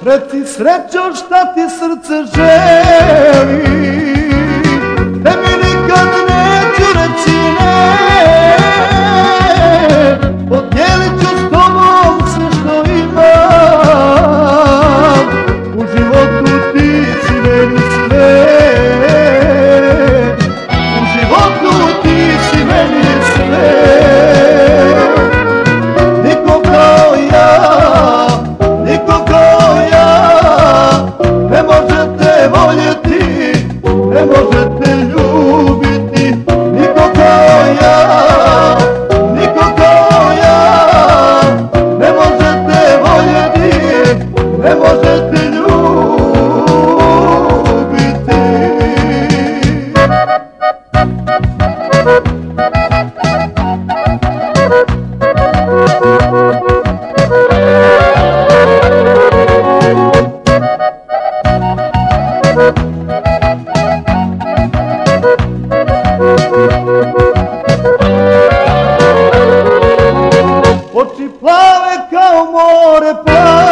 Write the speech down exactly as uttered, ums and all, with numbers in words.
Reci srećo šta ti srce želi, tebi nikad neću reći ne. Podijelit ću s tobom sve što imam, u životu ti si meni sve. U životu ti si meni sve. Niko kao ja, niko kao ja, ne možete voljeti, ne možete ljubiti. Niko kao ja, niko kao ja, ne možete voljeti, ne možete ljubiti. Oči plave kao more plave,